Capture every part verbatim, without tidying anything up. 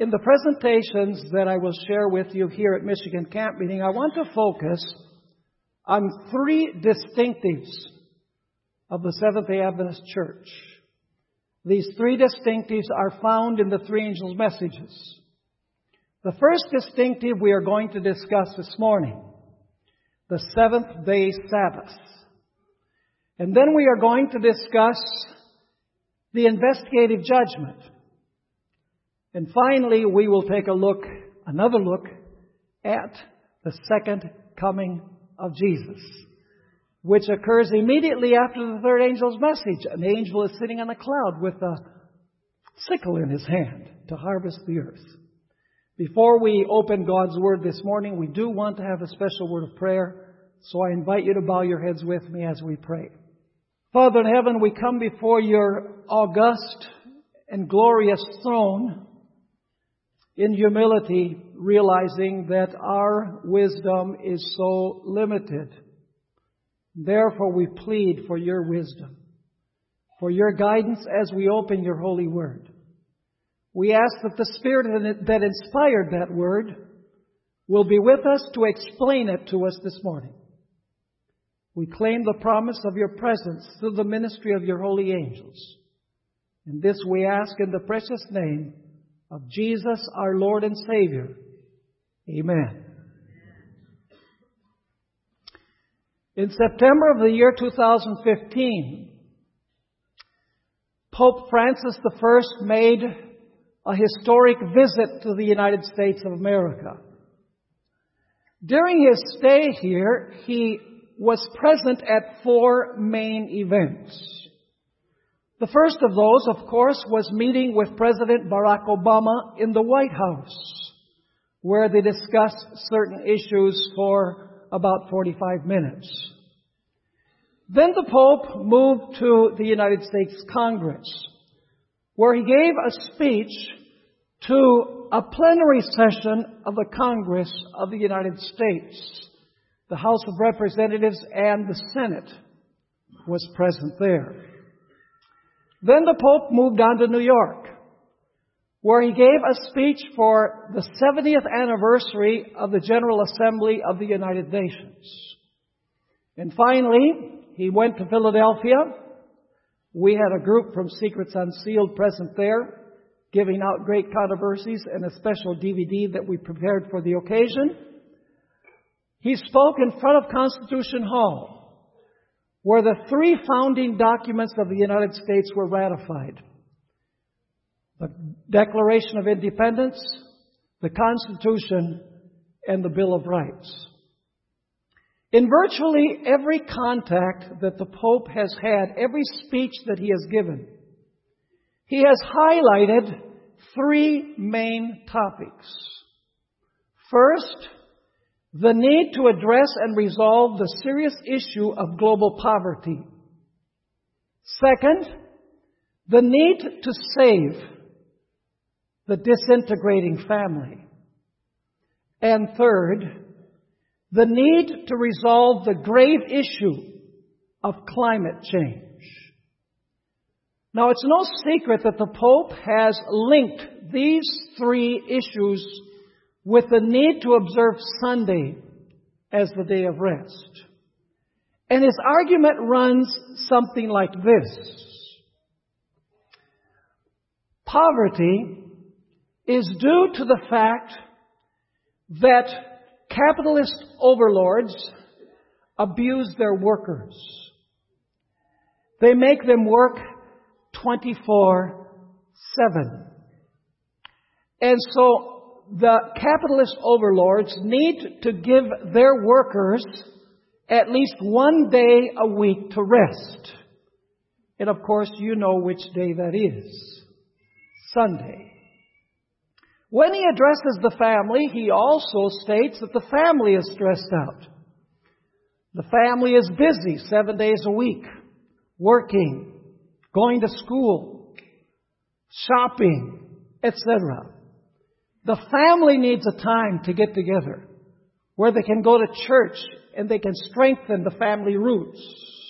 In the presentations that I will share with you here at Michigan Camp Meeting, I want to focus on three distinctives of the Seventh-day Adventist Church. These three distinctives are found in the three angels' messages. The first distinctive we are going to discuss this morning, the seventh-day Sabbath. And then we are going to discuss the investigative judgment. And finally, we will take a look, another look, at the second coming of Jesus, which occurs immediately after the third angel's message. An angel is sitting on a cloud with a sickle in his hand to harvest the earth. Before we open God's Word this morning, we do want to have a special word of prayer, so I invite you to bow your heads with me as we pray. Father in heaven, we come before your august and glorious throne in humility, realizing that our wisdom is so limited. Therefore, we plead for your wisdom, for your guidance as we open your holy word. We ask that the Spirit that inspired that word will be with us to explain it to us this morning. We claim the promise of your presence through the ministry of your holy angels. And this we ask in the precious name of Jesus, our Lord and Savior. Amen. In September of the year two thousand fifteen, Pope Francis the First made a historic visit to the United States of America. During his stay here, he was present at four main events. The first of those, of course, was meeting with President Barack Obama in the White House, where they discussed certain issues for about forty-five minutes. Then the Pope moved to the United States Congress, where he gave a speech to a plenary session of the Congress of the United States. The House of Representatives and the Senate was present there. Then the Pope moved on to New York, where he gave a speech for the seventieth anniversary of the General Assembly of the United Nations. And finally, he went to Philadelphia. We had a group from Secrets Unsealed present there, giving out great controversies and a special D V D that we prepared for the occasion. He spoke in front of Constitution Hall, where the three founding documents of the United States were ratified: the Declaration of Independence, the Constitution, and the Bill of Rights. In virtually every contact that the Pope has had, every speech that he has given, he has highlighted three main topics. First, the need to address and resolve the serious issue of global poverty. Second, the need to save the disintegrating family. And third, the need to resolve the grave issue of climate change. Now, it's no secret that the Pope has linked these three issues with the need to observe Sunday as the day of rest. And his argument runs something like this: poverty is due to the fact that capitalist overlords abuse their workers. They make them work twenty-four seven. And so the capitalist overlords need to give their workers at least one day a week to rest. And of course, you know which day that is: Sunday. When he addresses the family, he also states that the family is stressed out. The family is busy seven days a week, working, going to school, shopping, et cetera. The family needs a time to get together where they can go to church and they can strengthen the family roots.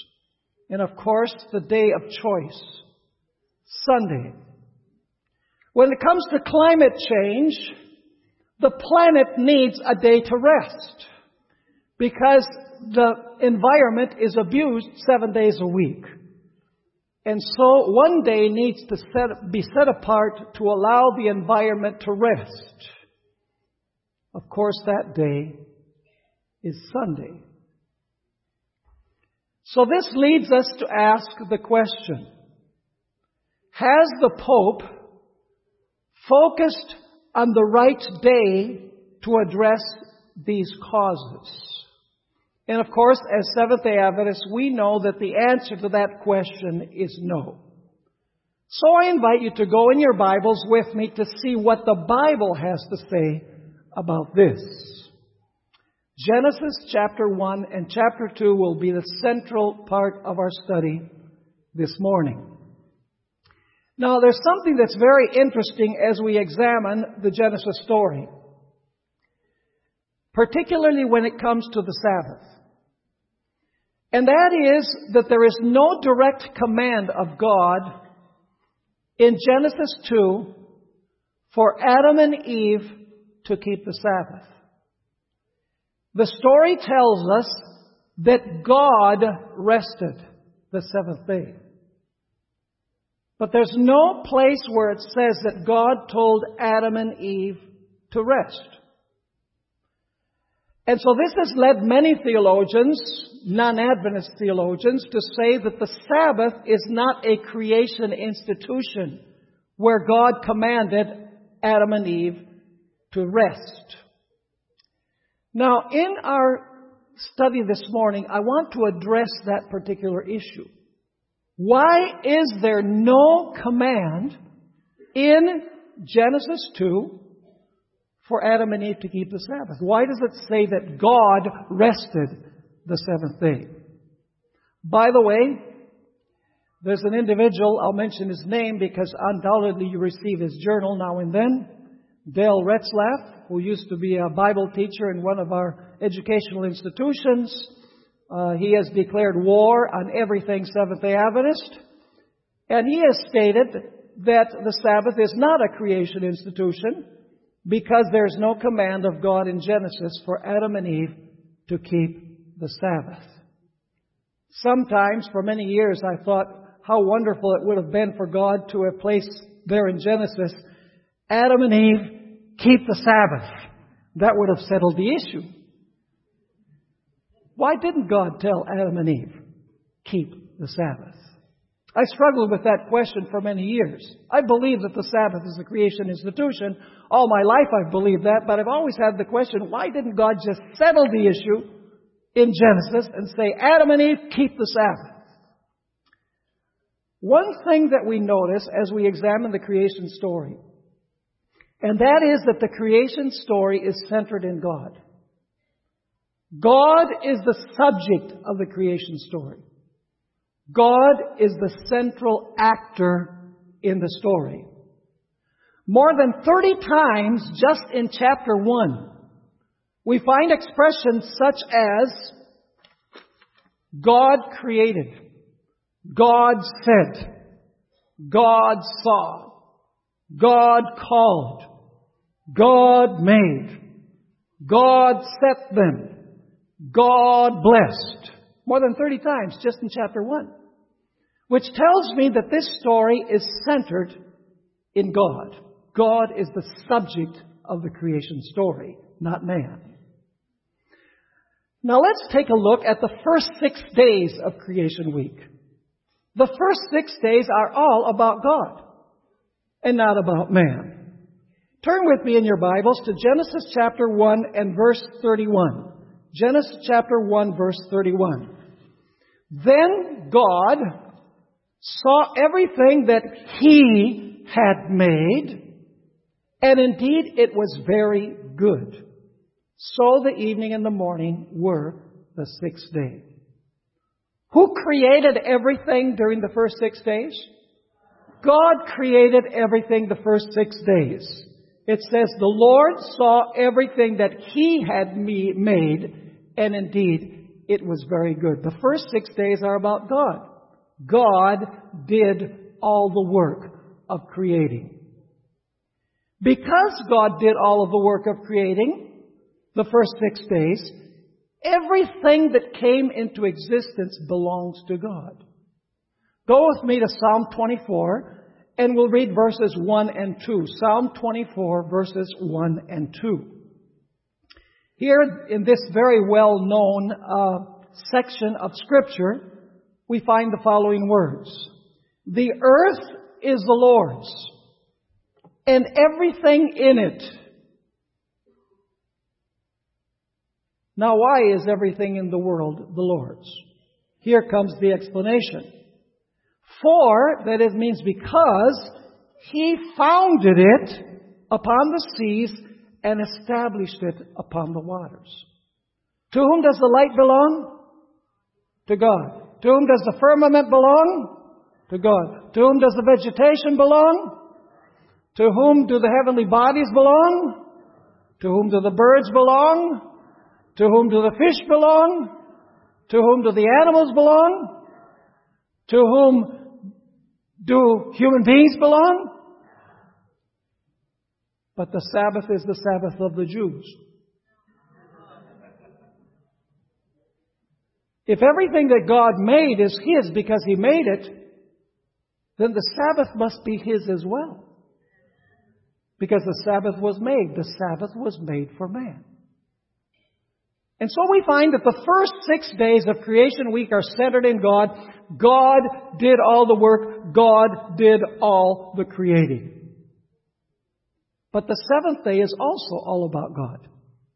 And of course, the day of choice, Sunday. When it comes to climate change, the planet needs a day to rest because the environment is abused seven days a week. And so one day needs to set, be set apart to allow the environment to rest. Of course, that day is Sunday. So this leads us to ask the question, has the Pope focused on the right day to address these causes? And of course, as Seventh-day Adventists, we know that the answer to that question is no. So I invite you to go in your Bibles with me to see what the Bible has to say about this. Genesis chapter one and chapter two will be the central part of our study this morning. Now, there's something that's very interesting as we examine the Genesis story, particularly when it comes to the Sabbath. And that is that there is no direct command of God in Genesis two for Adam and Eve to keep the Sabbath. The story tells us that God rested the seventh day. But there's no place where it says that God told Adam and Eve to rest. And so this has led many theologians, non-Adventist theologians, to say that the Sabbath is not a creation institution where God commanded Adam and Eve to rest. Now, in our study this morning, I want to address that particular issue. Why is there no command in Genesis two for Adam and Eve to keep the Sabbath? Why does it say that God rested the seventh day? By the way, there's an individual, I'll mention his name because undoubtedly you receive his journal now and then, Dale Retzlaff, who used to be a Bible teacher in one of our educational institutions. Uh, he has declared war on everything Seventh-day Adventist. And he has stated that the Sabbath is not a creation institution because there's no command of God in Genesis for Adam and Eve to keep the Sabbath. Sometimes, for many years, I thought how wonderful it would have been for God to have placed there in Genesis, Adam and Eve, keep the Sabbath. That would have settled the issue. Why didn't God tell Adam and Eve, keep the Sabbath? I struggled with that question for many years. I believe that the Sabbath is a creation institution. All my life I've believed that, but I've always had the question, why didn't God just settle the issue in Genesis and say, Adam and Eve, keep the Sabbath? One thing that we notice as we examine the creation story, and that is that the creation story is centered in God. God is the subject of the creation story. God is the central actor in the story. More than thirty times just in chapter one, we find expressions such as God created, God said, God saw, God called, God made, God set them, God blessed. More than thirty times just in chapter one. Which tells me that this story is centered in God. God is the subject of the creation story, not man. Now let's take a look at the first six days of creation week. The first six days are all about God and not about man. Turn with me in your Bibles to Genesis chapter one and verse thirty-one. Genesis chapter one, verse thirty-one. Then God saw everything that He had made, and indeed it was very good. So the evening and the morning were the sixth day. Who created everything during the first six days? God created everything the first six days. It says, the Lord saw everything that He had made, and indeed it was very good. The first six days are about God. God did all the work of creating. Because God did all of the work of creating the first six days, everything that came into existence belongs to God. Go with me to Psalm twenty-four, and we'll read verses one and two. Psalm twenty-four, verses one and two. Here, in this very well-known uh, section of Scripture, we find the following words. The earth is the Lord's, and everything in it. Now, why is everything in the world the Lord's? Here comes the explanation. For, that it means because, He founded it upon the seas and established it upon the waters. To whom does the light belong? To God. To whom does the firmament belong? To God. To whom does the vegetation belong? To whom do the heavenly bodies belong? To whom do the birds belong? To whom do the fish belong? To whom do the animals belong? To whom do human beings belong? But the Sabbath is the Sabbath of the Jews. If everything that God made is His because He made it, then the Sabbath must be His as well. Because the Sabbath was made. The Sabbath was made for man. And so we find that the first six days of creation week are centered in God. God did all the work. God did all the creating. But the seventh day is also all about God.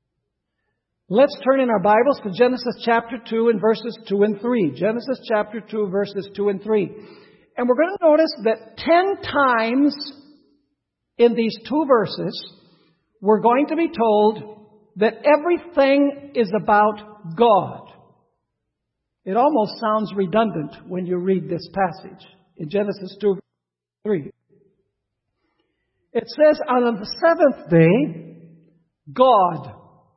Let's turn in our Bibles to Genesis chapter two and verses two and three. Genesis chapter two, verses two and three. And we're going to notice that ten times in these two verses, we're going to be told that everything is about God. It almost sounds redundant when you read this passage in Genesis two, three. It says, on the seventh day, God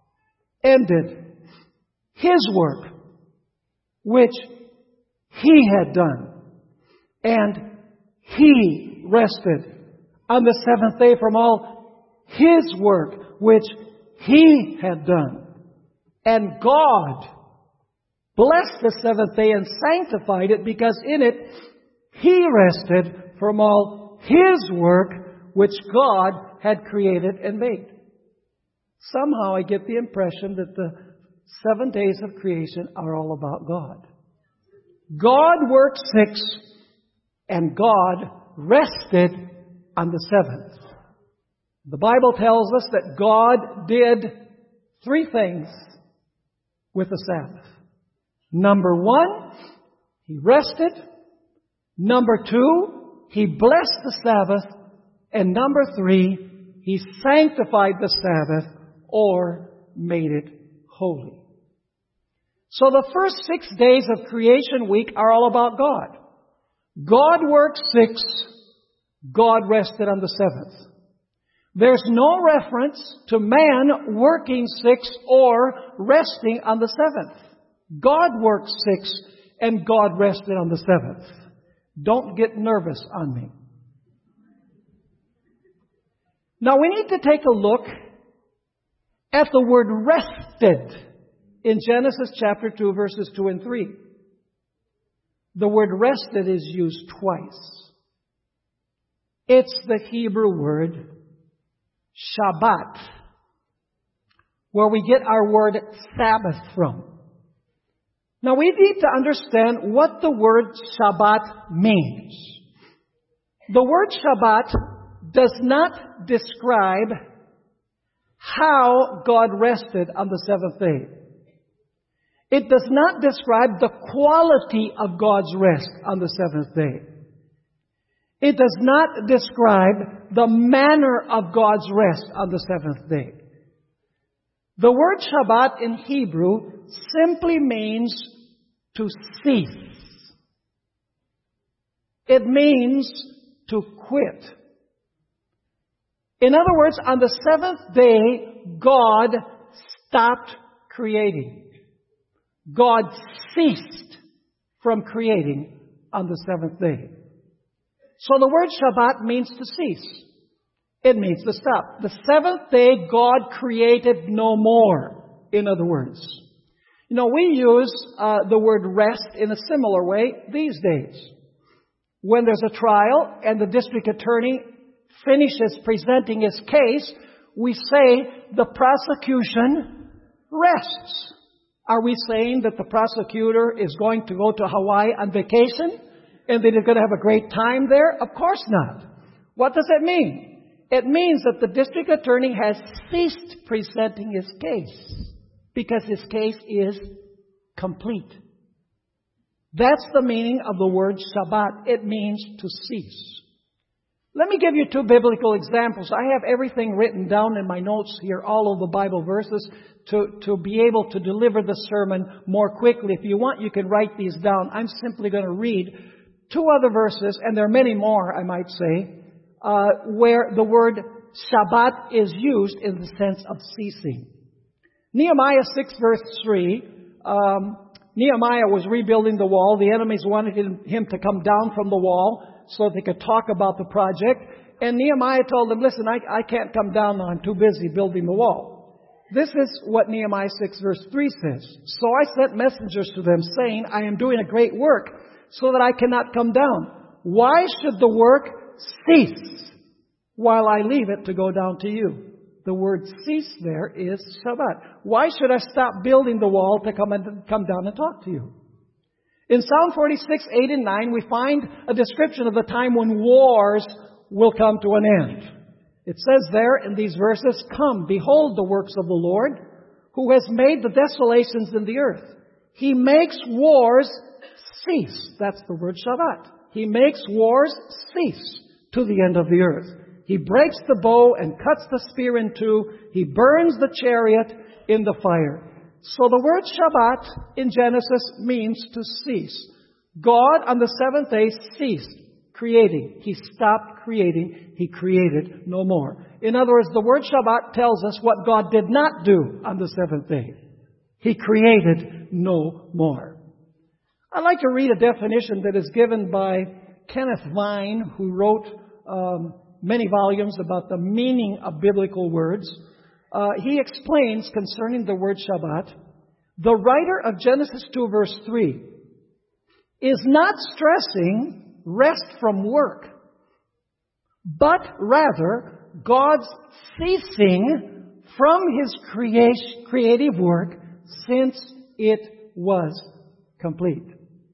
ended His work, which He had done. And He rested on the seventh day from all His work, which He had done. And God blessed the seventh day and sanctified it, because in it He rested from all His work which God had created and made. Somehow I get the impression that the seven days of creation are all about God. God worked six, and God rested on the seventh. The Bible tells us that God did three things with the Sabbath. Number one, He rested. Number two, He blessed the Sabbath. And number three, He sanctified the Sabbath, or made it holy. So the first six days of creation week are all about God. God worked six. God rested on the seventh. There's no reference to man working six or resting on the seventh. God worked six and God rested on the seventh. Don't get nervous on me. Now we need to take a look at the word rested in Genesis chapter two, verses two and three. The word rested is used twice. It's the Hebrew word Shabbat, where we get our word Sabbath from. Now we need to understand what the word Shabbat means. The word Shabbat does not describe how God rested on the seventh day. It does not describe the quality of God's rest on the seventh day. It does not describe the manner of God's rest on the seventh day. The word Shabbat in Hebrew simply means to cease. It means to quit. In other words, on the seventh day, God stopped creating. God ceased from creating on the seventh day. So the word Shabbat means to cease. It means to stop. The seventh day God created no more, in other words. You know, we use uh, the word rest in a similar way these days. When there's a trial and the district attorney finishes presenting his case, we say the prosecution rests. Are we saying that the prosecutor is going to go to Hawaii on vacation and that he's going to have a great time there? Of course not. What does it mean? It means that the district attorney has ceased presenting his case because his case is complete. That's the meaning of the word Shabbat. It means to cease. Let me give you two biblical examples. I have everything written down in my notes here, all of the Bible verses, to, to be able to deliver the sermon more quickly. If you want, you can write these down. I'm simply going to read two other verses, and there are many more, I might say, uh, where the word Shabbat is used in the sense of ceasing. Nehemiah six verse three, um, Nehemiah was rebuilding the wall. The enemies wanted him to come down from the wall so they could talk about the project. And Nehemiah told them, listen, I, I can't come down now. I'm too busy building the wall. This is what Nehemiah six verse three says. So I sent messengers to them saying, I am doing a great work so that I cannot come down. Why should the work cease while I leave it to go down to you? The word cease there is Shabbat. Why should I stop building the wall to come and come down and talk to you? In Psalm forty-six, eight and nine, we find a description of the time when wars will come to an end. It says there in these verses, come, behold the works of the Lord, who has made the desolations in the earth. He makes wars cease. That's the word Shabbat. He makes wars cease to the end of the earth. He breaks the bow and cuts the spear in two. He burns the chariot in the fire. So the word Shabbat in Genesis means to cease. God on the seventh day ceased creating. He stopped creating. He created no more. In other words, the word Shabbat tells us what God did not do on the seventh day. He created no more. I'd like to read a definition that is given by Kenneth Vine, who wrote um, many volumes about the meaning of biblical words. Uh, he explains concerning the word Shabbat, the writer of Genesis two verse three is not stressing rest from work, but rather God's ceasing from His creation, creative work since it was complete.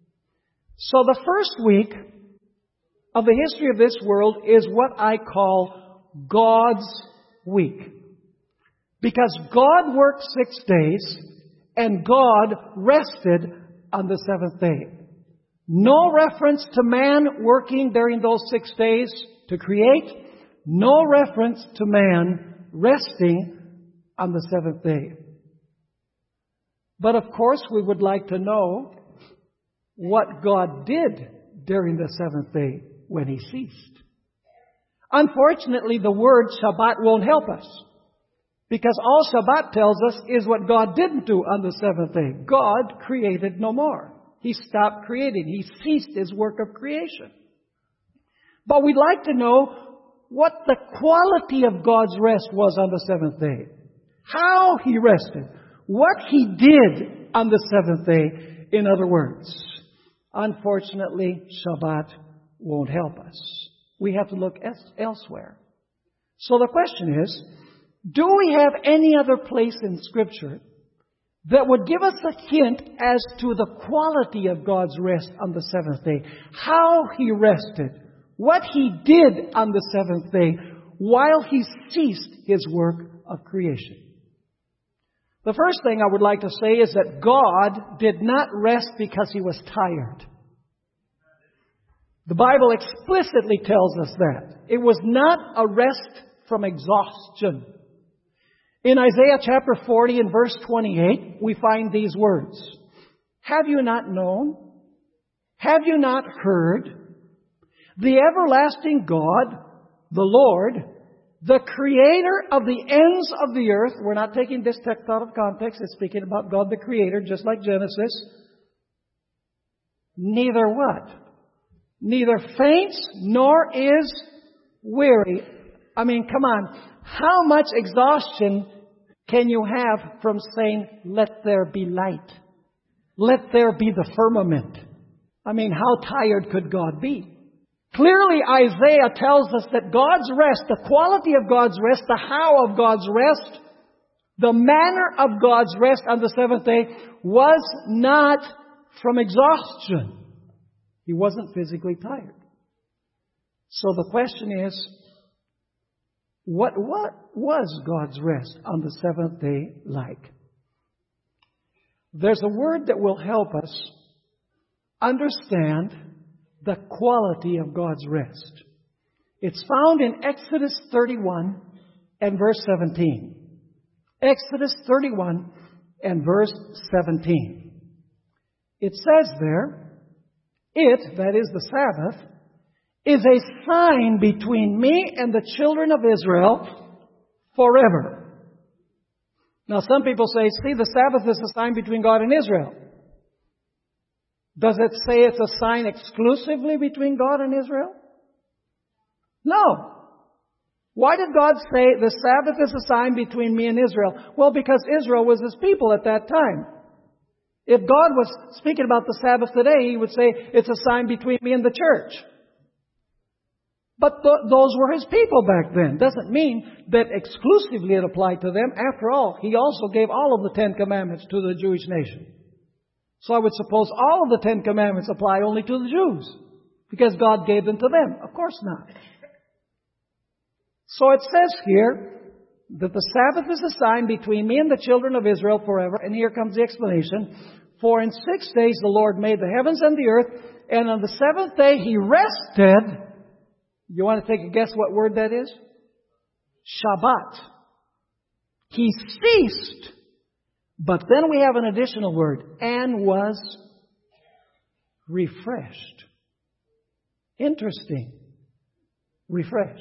So the first week of the history of this world is what I call God's week. Because God worked six days and God rested on the seventh day. No reference to man working during those six days to create. No reference to man resting on the seventh day. But of course we would like to know what God did during the seventh day when He ceased. Unfortunately, the word Shabbat won't help us. Because all Shabbat tells us is what God didn't do on the seventh day. God created no more. He stopped creating. He ceased His work of creation. But we'd like to know what the quality of God's rest was on the seventh day. How He rested. What He did on the seventh day, in other words. Unfortunately, Shabbat won't help us. We have to look elsewhere. So the question is, do we have any other place in Scripture that would give us a hint as to the quality of God's rest on the seventh day? How He rested, what He did on the seventh day while He ceased His work of creation. The first thing I would like to say is that God did not rest because He was tired. The Bible explicitly tells us that. It was not a rest from exhaustion. In Isaiah chapter forty and verse twenty-eight, we find these words. Have you not known? Have you not heard? The everlasting God, the Lord, the creator of the ends of the earth. We're not taking this text out of context. It's speaking about God the creator, just like Genesis. Neither what? Neither faints nor is weary. I mean, come on. How much exhaustion can you have from saying, let there be light? Let there be the firmament. I mean, how tired could God be? Clearly, Isaiah tells us that God's rest, the quality of God's rest, the how of God's rest, the manner of God's rest on the seventh day was not from exhaustion. He wasn't physically tired. So the question is, what, what was God's rest on the seventh day like? There's a word that will help us understand the quality of God's rest. It's found in Exodus thirty-one and verse seventeen. Exodus thirty-one and verse seventeen. It says there, it, that is the Sabbath, is a sign between me and the children of Israel forever. Now some people say, see, the Sabbath is a sign between God and Israel. Does it say it's a sign exclusively between God and Israel? No. Why did God say the Sabbath is a sign between me and Israel? Well, because Israel was His people at that time. If God was speaking about the Sabbath today, He would say it's a sign between me and the church. But th- those were His people back then. Doesn't mean that exclusively it applied to them. After all, He also gave all of the Ten Commandments to the Jewish nation. So I would suppose all of the Ten Commandments apply only to the Jews, because God gave them to them. Of course not. So it says here that the Sabbath is a sign between me and the children of Israel forever. And here comes the explanation. For in six days the Lord made the heavens and the earth, and on the seventh day He rested. You want to take a guess what word that is? Shabbat. He ceased. But then we have an additional word, and was refreshed. Interesting. Refreshed.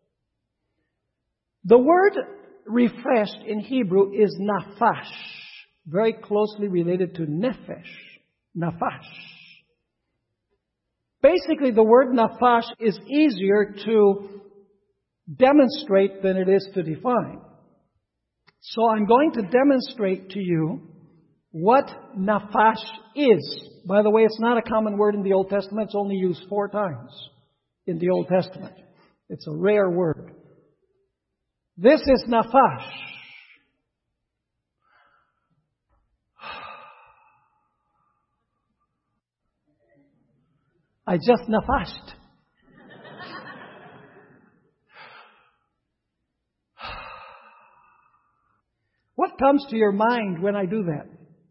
The word refreshed in Hebrew is nafash, very closely related to nefesh. Nafash. Basically, the word nafash is easier to demonstrate than it is to define. So I'm going to demonstrate to you what nafash is. By the way, it's not a common word in the Old Testament. It's only used four times in the Old Testament. It's a rare word. This is nafash. I just nafashed. What comes to your mind when I do that?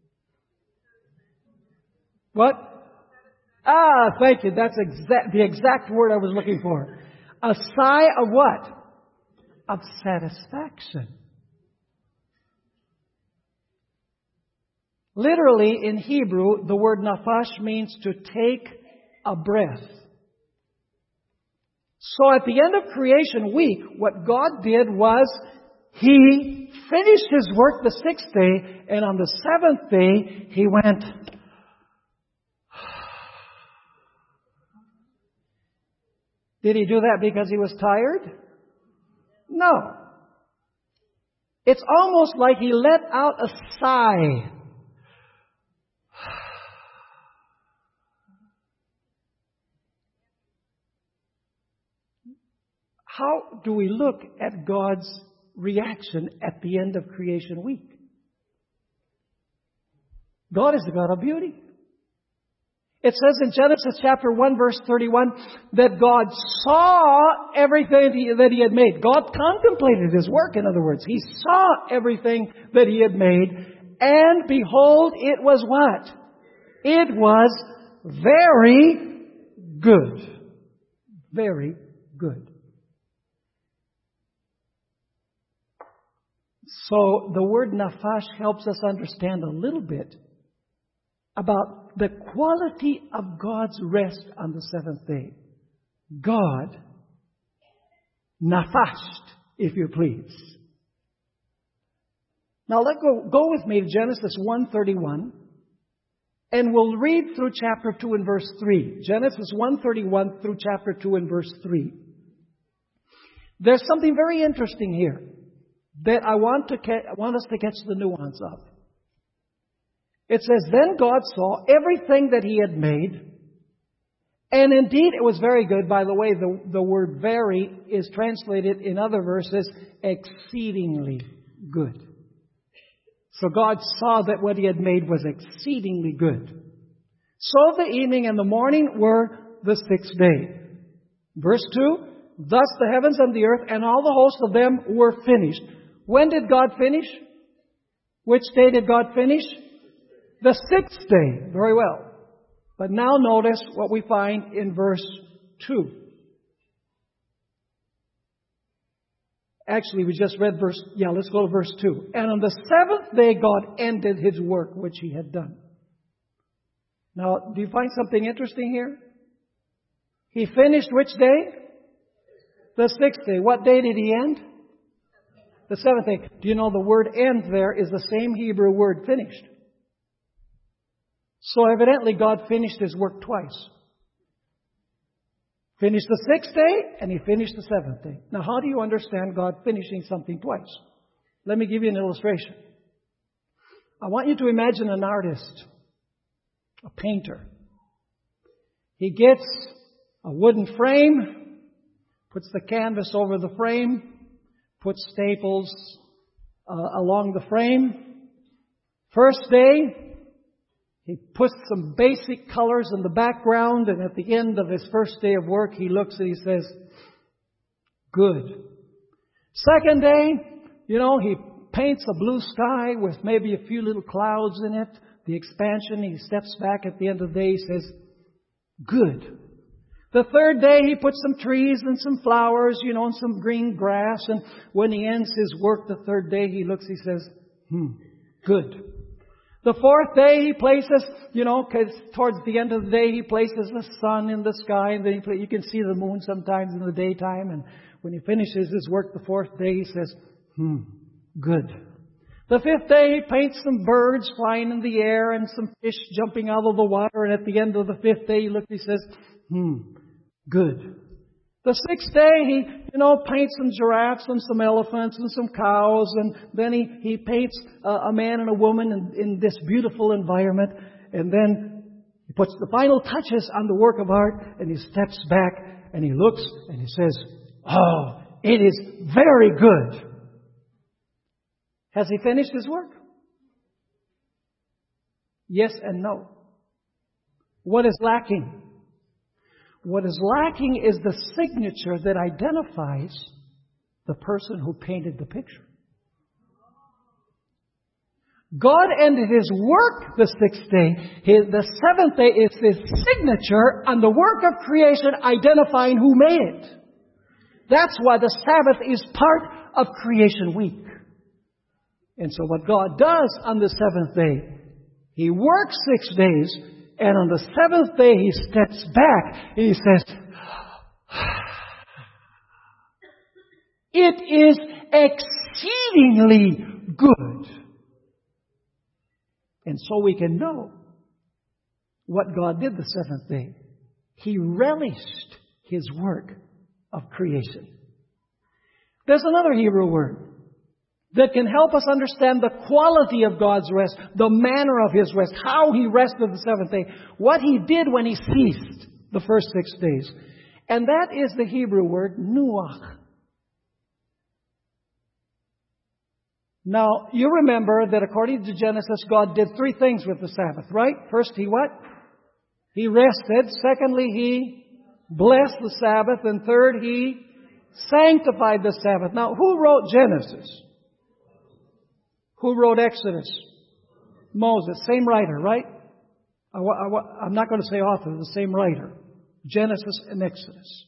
What? Ah, thank you. That's exact, the exact word I was looking for. A sigh of what? Of satisfaction. Literally, in Hebrew, the word nafash means to take a breath. So at the end of creation week, what God did was He finished His work the sixth day, and on the seventh day, He went. Did He do that because He was tired? No. It's almost like He let out a sigh. How do we look at God's reaction at the end of creation week? God is the God of beauty. It says in Genesis chapter one verse thirty-one that God saw everything he, that He had made. God contemplated His work, in other words. He saw everything that He had made, and behold, it was what? It was very good. Very good. So the word nafash helps us understand a little bit about the quality of God's rest on the seventh day. God nafashed, if you please. Now let go go with me to Genesis one thirty-one, and we'll read through chapter two and verse three. Genesis one thirty-one through chapter two and verse three. There's something very interesting here that I want to ca- I want us to catch the nuance of. It says, then God saw everything that He had made, and indeed it was very good. By the way, the, the word very is translated in other verses exceedingly good. So God saw that what He had made was exceedingly good. So the evening and the morning were the sixth day. Verse two, thus the heavens and the earth and all the hosts of them were finished. When did God finish? Which day did God finish? The sixth day. Very well. But now notice what we find in verse two. Actually, we just read verse, yeah, let's go to verse two. And on the seventh day, God ended His work which He had done. Now, do you find something interesting here? He finished which day? The sixth day. What day did He end? The seventh day. Do you know the word end there is the same Hebrew word finished? So evidently God finished His work twice. Finished the sixth day and He finished the seventh day. Now how do you understand God finishing something twice? Let me give you an illustration. I want you to imagine an artist, a painter. He gets a wooden frame, puts the canvas over the frame, puts staples uh, along the frame. First day, he puts some basic colors in the background, and at the end of his first day of work, he looks and he says, good. Second day, you know, he paints a blue sky with maybe a few little clouds in it. The expansion, he steps back at the end of the day, he says, good. The third day, he puts some trees and some flowers, you know, and some green grass. And when he ends his work the third day, he looks, he says, hmm, good. The fourth day, he places, you know, because towards the end of the day, he places the sun in the sky. And then he play, you can see the moon sometimes in the daytime. And when he finishes his work the fourth day, he says, hmm, good. The fifth day, he paints some birds flying in the air and some fish jumping out of the water. And at the end of the fifth day, he looks, he says, hmm, good. The sixth day, he, you know, paints some giraffes and some elephants and some cows. And then he, he paints a, a man and a woman in, in this beautiful environment. And then he puts the final touches on the work of art. And he steps back and he looks and he says, oh, it is very good. Has he finished his work? Yes and no. What is lacking? What is lacking is the signature that identifies the person who painted the picture. God ended His work the sixth day. His, the seventh day is His signature on the work of creation identifying who made it. That's why the Sabbath is part of creation week. And so what God does on the seventh day, He works six days, and on the seventh day He steps back and He says, it is exceedingly good. And so we can know what God did the seventh day. He relished His work of creation. There's another Hebrew word that can help us understand the quality of God's rest, the manner of His rest, how He rested the seventh day, what He did when He ceased the first six days. And that is the Hebrew word nuach. Now, you remember that according to Genesis, God did three things with the Sabbath, right? First, He what? He rested. Secondly, He blessed the Sabbath. And third, He sanctified the Sabbath. Now, who wrote Genesis? Who wrote Exodus? Moses. Same writer, right? I, I, I'm not going to say author, the same writer. Genesis and Exodus.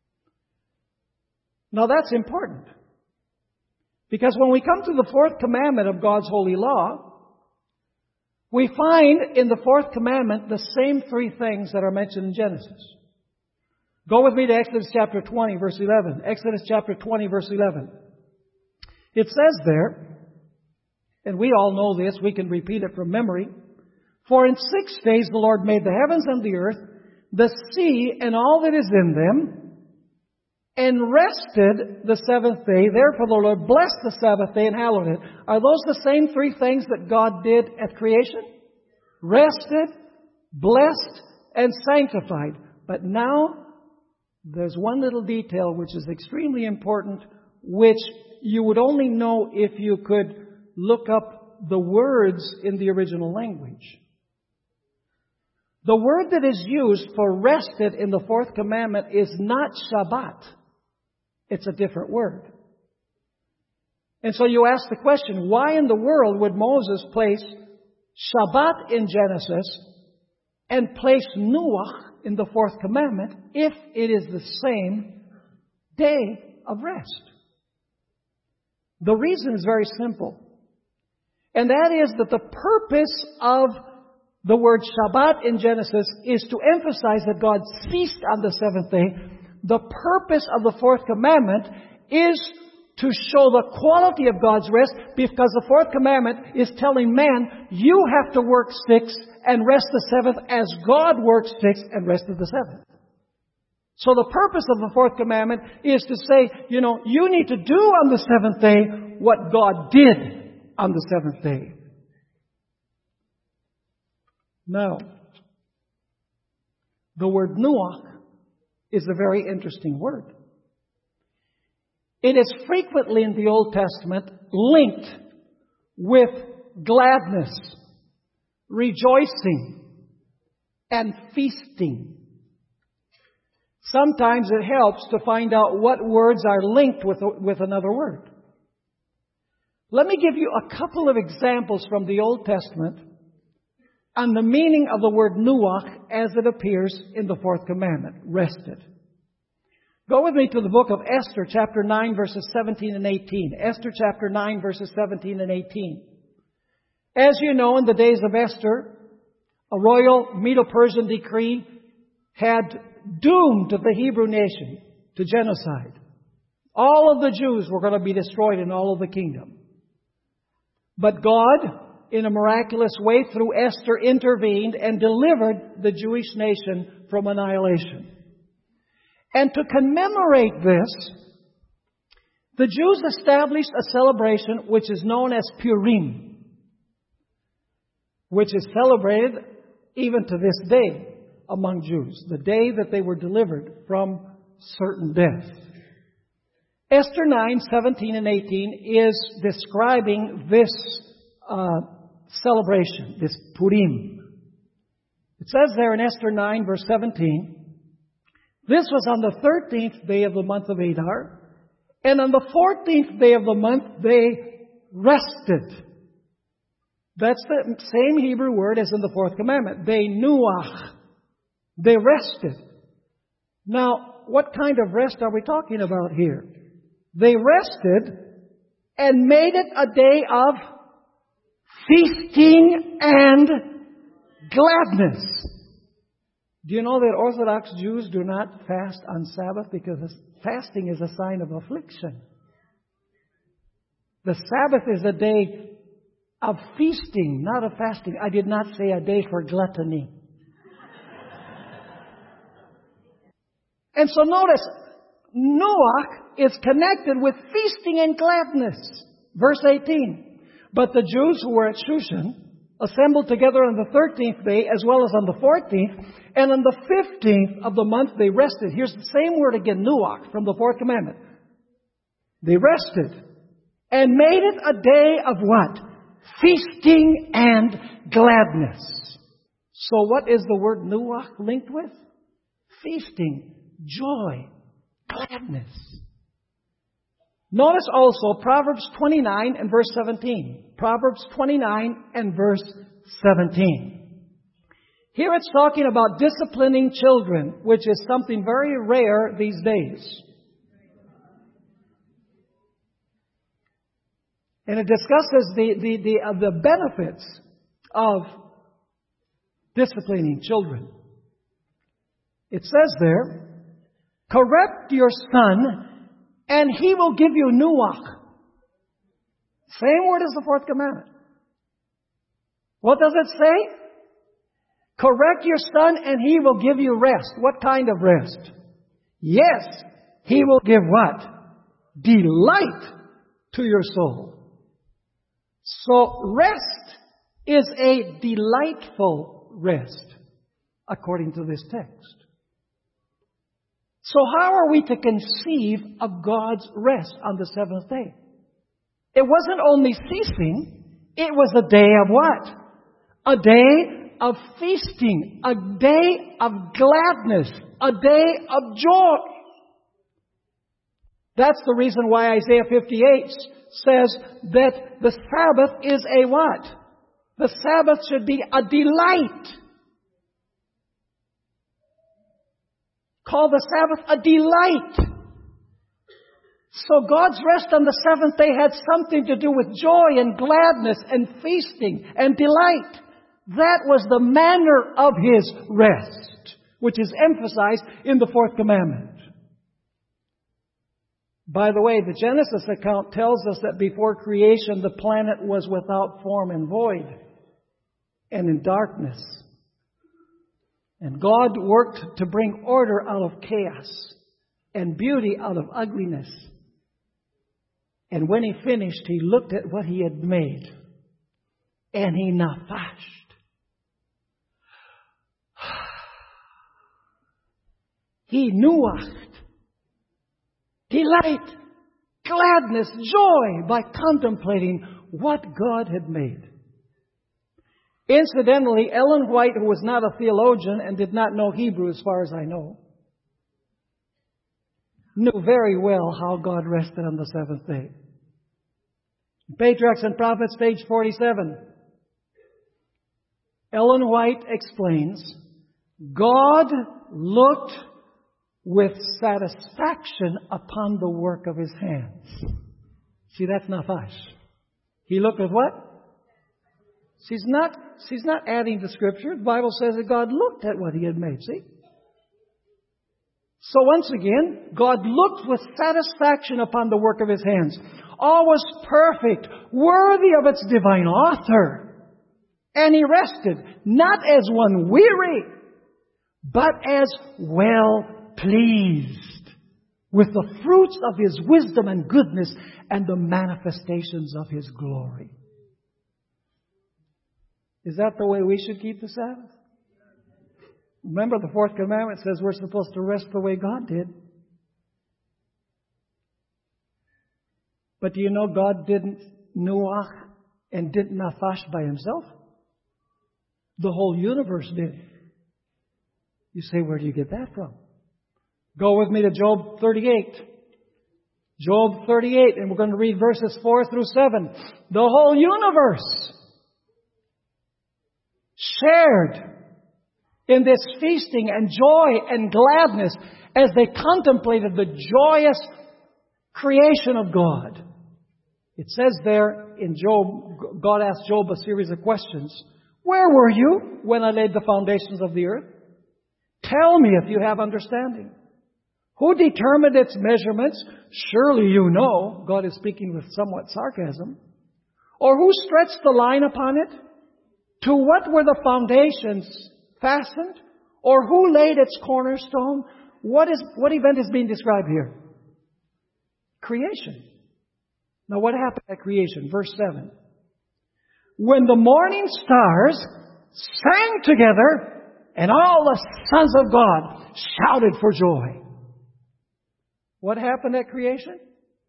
Now that's important. Because when we come to the fourth commandment of God's holy law, we find in the fourth commandment the same three things that are mentioned in Genesis. Go with me to Exodus chapter twenty, verse eleven. Exodus chapter twenty, verse eleven. It says there, and we all know this, we can repeat it from memory. For in six days the Lord made the heavens and the earth, the sea and all that is in them, and rested the seventh day. Therefore the Lord blessed the Sabbath day and hallowed it. Are those the same three things that God did at creation? Rested, blessed, and sanctified. But now, there's one little detail which is extremely important, which you would only know if you could look up the words in the original language. The word that is used for rested in the fourth commandment is not Shabbat. It's a different word. And so you ask the question, why in the world would Moses place Shabbat in Genesis and place Nuach in the fourth commandment if it is the same day of rest? The reason is very simple. And that is that the purpose of the word Shabbat in Genesis is to emphasize that God ceased on the seventh day. The purpose of the fourth commandment is to show the quality of God's rest, because the fourth commandment is telling man, you have to work six and rest the seventh as God works six and rested the seventh. So the purpose of the fourth commandment is to say, you know, you need to do on the seventh day what God did on the seventh day. Now, the word Nuach is a very interesting word. It is frequently in the Old Testament linked with gladness, rejoicing, and feasting. Sometimes it helps to find out what words are linked with, with another word. Let me give you a couple of examples from the Old Testament on the meaning of the word Nuach as it appears in the fourth commandment, rested. Go with me to the book of Esther, chapter nine, verses seventeen and eighteen. Esther, chapter nine, verses seventeen and eighteen. As you know, in the days of Esther, a royal Medo-Persian decree had doomed the Hebrew nation to genocide. All of the Jews were going to be destroyed in all of the kingdom. But God, in a miraculous way, through Esther, intervened and delivered the Jewish nation from annihilation. And to commemorate this, the Jews established a celebration which is known as Purim, which is celebrated even to this day among Jews, the day that they were delivered from certain death. Esther nine, seventeen and eighteen is describing this uh, celebration, this Purim. It says there in Esther nine, verse seventeen, this was on the thirteenth day of the month of Adar, and on the fourteenth day of the month they rested. That's the same Hebrew word as in the fourth commandment. They nuach. They rested. Now, what kind of rest are we talking about here? They rested and made it a day of feasting and gladness. Do you know that Orthodox Jews do not fast on Sabbath because fasting is a sign of affliction? The Sabbath is a day of feasting, not of fasting. I did not say a day for gluttony. And so notice, Noach is connected with feasting and gladness. Verse eighteen. But the Jews who were at Shushan assembled together on the thirteenth day as well as on the fourteenth. And on the fifteenth of the month they rested. Here's the same word again, Nuach, from the fourth commandment. They rested and made it a day of what? Feasting and gladness. So what is the word Nuach linked with? Feasting, joy, gladness. Notice also Proverbs twenty-nine and verse seventeen. Proverbs twenty-nine and verse seventeen. Here it's talking about disciplining children, which is something very rare these days. And it discusses the, the, the, uh, the benefits of disciplining children. It says there, correct your son, and he will give you nuach. Same word as the fourth commandment. What does it say? Correct your son, and he will give you rest. What kind of rest? Yes, He will give what? Delight to your soul. So rest is a delightful rest, according to this text. So how are we to conceive of God's rest on the seventh day? It wasn't only ceasing, it was a day of what? A day of feasting, a day of gladness, a day of joy. That's the reason why Isaiah fifty-eight says that the Sabbath is a what? The Sabbath should be a delight. Call the Sabbath a delight. So God's rest on the seventh day had something to do with joy and gladness and feasting and delight. That was the manner of His rest, which is emphasized in the fourth commandment. By the way, the Genesis account tells us that before creation, the planet was without form and void and in darkness. And God worked to bring order out of chaos and beauty out of ugliness. And when He finished, He looked at what He had made and He nafashed. He nuached. Delight, gladness, joy by contemplating what God had made. Incidentally, Ellen White, who was not a theologian and did not know Hebrew as far as I know, knew very well how God rested on the seventh day. Patriarchs and Prophets, page forty-seven. Ellen White explains, God looked with satisfaction upon the work of His hands. See, that's nafash. He looked at what? She's not, she's not adding to Scripture. The Bible says that God looked at what He had made. See? So once again, God looked with satisfaction upon the work of His hands. All was perfect, worthy of its divine author. And He rested, not as one weary, but as well pleased with the fruits of His wisdom and goodness and the manifestations of His glory. Is that the way we should keep the Sabbath? Remember, the fourth commandment says we're supposed to rest the way God did. But do you know God didn't nuach and didn't nafash by Himself? The whole universe did. You say, where do you get that from? Go with me to Job thirty-eight. Job thirty-eight, and we're going to read verses four through seven. The whole universe shared in this feasting and joy and gladness as they contemplated the joyous creation of God. It says there in Job, God asked Job a series of questions. Where were you when I laid the foundations of the earth? Tell me if you have understanding. Who determined its measurements? Surely you know. God is speaking with somewhat sarcasm. Or who stretched the line upon it? To what were the foundations fastened? Or who laid its cornerstone? What is, what event is being described here? Creation. Now what happened at creation? Verse seven. When the morning stars sang together and all the sons of God shouted for joy. What happened at creation?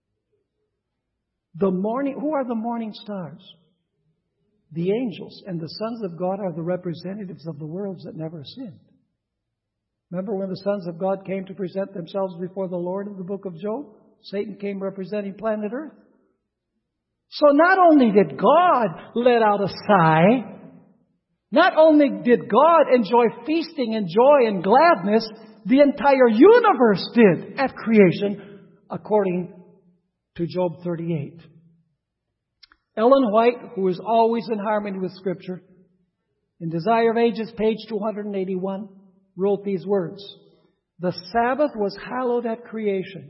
The morning, who are the morning stars? The angels and the sons of God are the representatives of the worlds that never sinned. Remember when the sons of God came to present themselves before the Lord in the book of Job? Satan came representing planet Earth. So not only did God let out a sigh, not only did God enjoy feasting and joy and gladness, the entire universe did at creation, according to Job thirty-eight. Ellen White, who is always in harmony with Scripture, in Desire of Ages, page two hundred eighty-one, wrote these words. The Sabbath was hallowed at creation.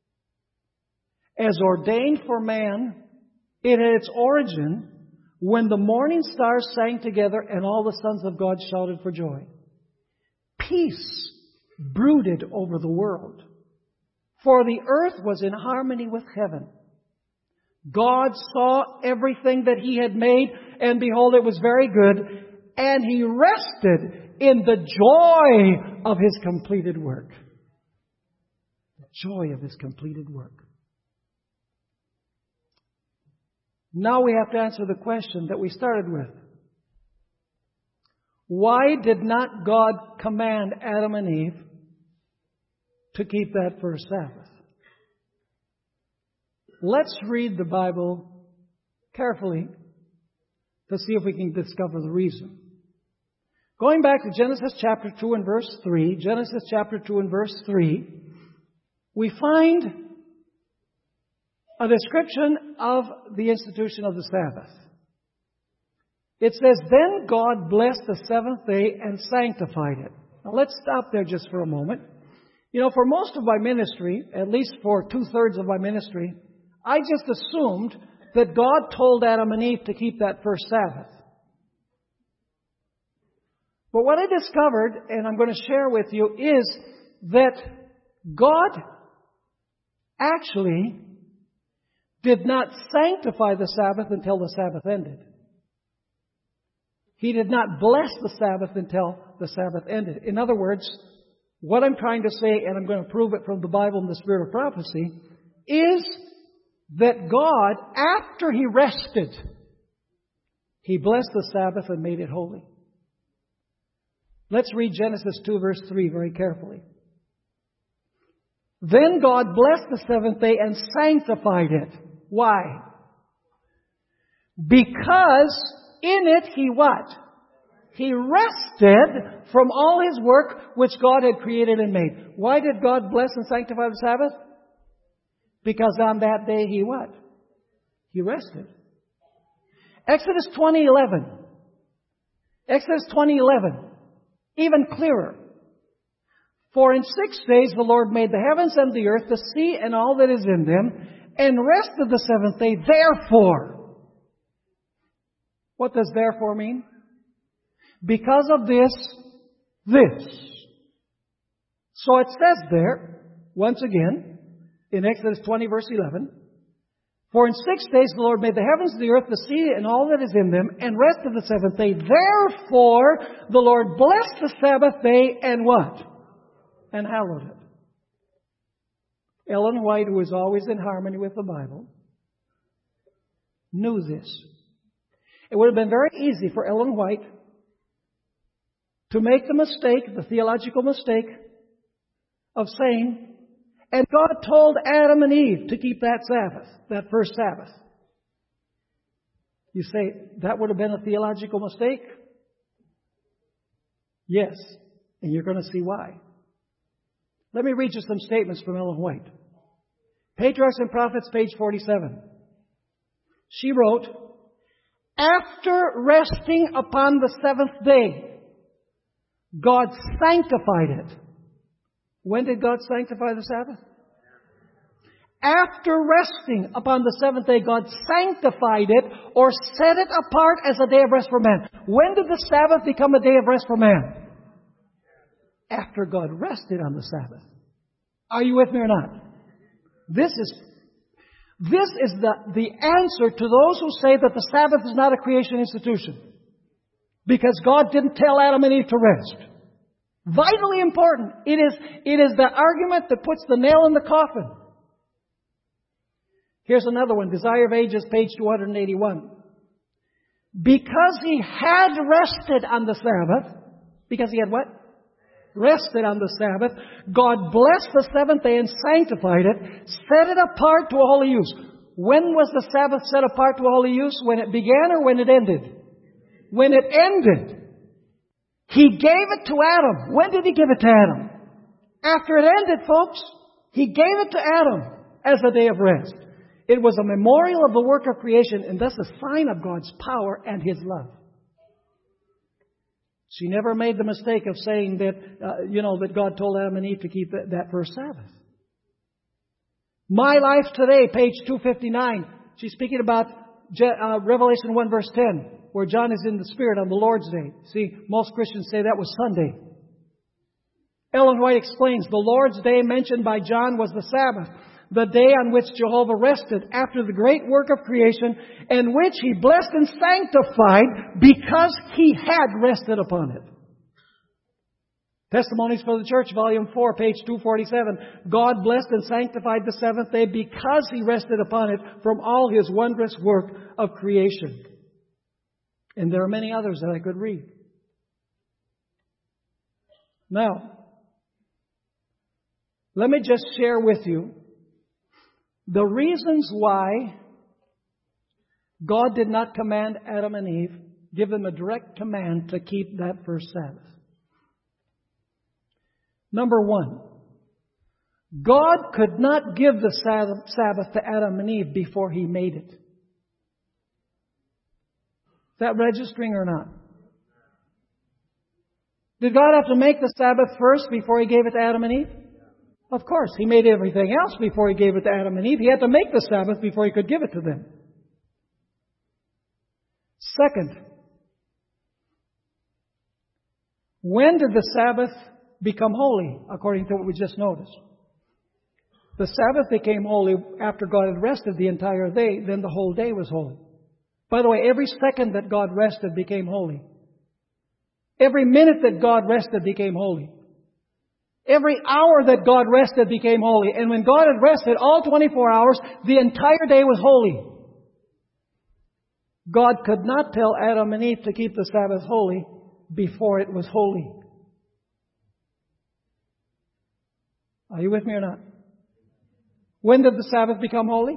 As ordained for man, it had its origin when the morning stars sang together and all the sons of God shouted for joy. Peace brooded over the world. For the earth was in harmony with heaven. God saw everything that He had made, and behold, it was very good. And He rested in the joy of His completed work. The joy of His completed work. Now we have to answer the question that we started with. Why did not God command Adam and Eve to keep that first Sabbath? Let's read the Bible carefully to see if we can discover the reason. Going back to Genesis chapter two and verse three, Genesis chapter two and verse three, we find a description of the institution of the Sabbath. It says, "Then God blessed the seventh day and sanctified it." Now let's stop there just for a moment. You know, for most of my ministry, at least for two-thirds of my ministry, I just assumed that God told Adam and Eve to keep that first Sabbath. But what I discovered, and I'm going to share with you, is that God actually did not sanctify the Sabbath until the Sabbath ended. He did not bless the Sabbath until the Sabbath ended. In other words, what I'm trying to say, and I'm going to prove it from the Bible and the Spirit of prophecy, is that God, after He rested, He blessed the Sabbath and made it holy. Let's read Genesis two verse three very carefully. "Then God blessed the seventh day and sanctified it." Why? Because in it He what? He rested from all His work which God had created and made. Why did God bless and sanctify the Sabbath? Because on that day He what? He rested. Exodus twenty eleven. Exodus twenty eleven. Even clearer. "For in six days the Lord made the heavens and the earth, the sea and all that is in them, and rested the seventh day. Therefore." What does therefore mean? Because of this, this. So it says there, once again, in Exodus twenty verse eleven, "For in six days the Lord made the heavens, the earth, the sea, and all that is in them, and rested the seventh day. Therefore the Lord blessed the Sabbath day and what? And hallowed it." Ellen White, who is always in harmony with the Bible, knew this. It would have been very easy for Ellen White to make the mistake, the theological mistake, of saying, "And God told Adam and Eve to keep that Sabbath, that first Sabbath." You say, that would have been a theological mistake? Yes, and you're going to see why. Let me read you some statements from Ellen White. Patriarchs and Prophets, page forty-seven. She wrote, "After resting upon the seventh day, God sanctified it." When did God sanctify the Sabbath? After resting upon the seventh day, God sanctified it or set it apart as a day of rest for man. When did the Sabbath become a day of rest for man? After God rested on the Sabbath. Are you with me or not? This is, this is the, the answer to those who say that the Sabbath is not a creation institution. Because God didn't tell Adam and Eve to rest. Vitally important. It is, it is the argument that puts the nail in the coffin. Here's another one. Desire of Ages, page two hundred eighty-one. Because He had rested on the Sabbath, because He had what? Rested on the Sabbath, God blessed the seventh day and sanctified it, set it apart to a holy use. When was the Sabbath set apart to a holy use? When it began or when it ended? When it ended. He gave it to Adam. When did He give it to Adam? After it ended, folks. He gave it to Adam as a day of rest. It was a memorial of the work of creation and thus a sign of God's power and His love. She never made the mistake of saying that, uh, you know, that God told Adam and Eve to keep that, that first Sabbath. My Life Today, page two fifty-nine. She's speaking about uh, Revelation one verse ten, where John is in the Spirit on the Lord's Day. See, most Christians say that was Sunday. Ellen White explains, the Lord's Day mentioned by John was the Sabbath, the day on which Jehovah rested after the great work of creation, and which He blessed and sanctified because He had rested upon it. Testimonies for the Church, Volume four, page two forty-seven. God blessed and sanctified the seventh day because He rested upon it from all His wondrous work of creation. And there are many others that I could read. Now, let me just share with you the reasons why God did not command Adam and Eve, give them a direct command to keep that first Sabbath. Number one, God could not give the Sabbath to Adam and Eve before He made it. Is that registering or not? Did God have to make the Sabbath first before He gave it to Adam and Eve? Of course. He made everything else before He gave it to Adam and Eve. He had to make the Sabbath before He could give it to them. Second, when did the Sabbath become holy, according to what we just noticed? The Sabbath became holy after God had rested the entire day, then the whole day was holy. By the way, every second that God rested became holy. Every minute that God rested became holy. Every hour that God rested became holy. And when God had rested all twenty-four hours, the entire day was holy. God could not tell Adam and Eve to keep the Sabbath holy before it was holy. Are you with me or not? When did the Sabbath become holy?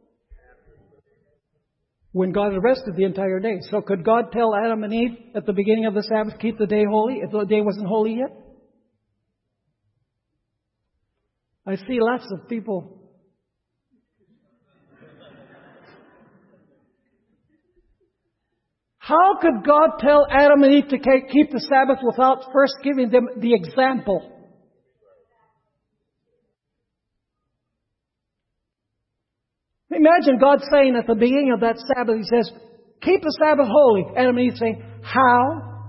When God had rested the entire day. So could God tell Adam and Eve at the beginning of the Sabbath, keep the day holy, if the day wasn't holy yet? I see lots of people How could God tell Adam and Eve to keep the Sabbath without first giving them the example? Imagine God saying at the beginning of that Sabbath, He says, keep the Sabbath holy. Adam and Eve say, how?